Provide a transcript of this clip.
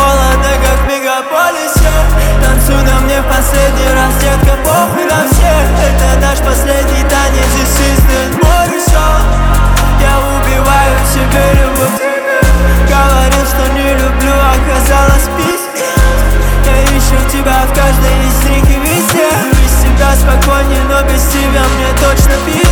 холодно, как в мегаполисе. Танцуй на мне в последний раз, детка, похуй на всех. Это наш последний танец, this is the Morrison. Я убиваю в себе любовь к тебе. Говорил, что не люблю, оказалось пиздец. Я ищу тебя в каждой из них и везде. Без тебя спокойнее, но без тебя мне точно пиздец.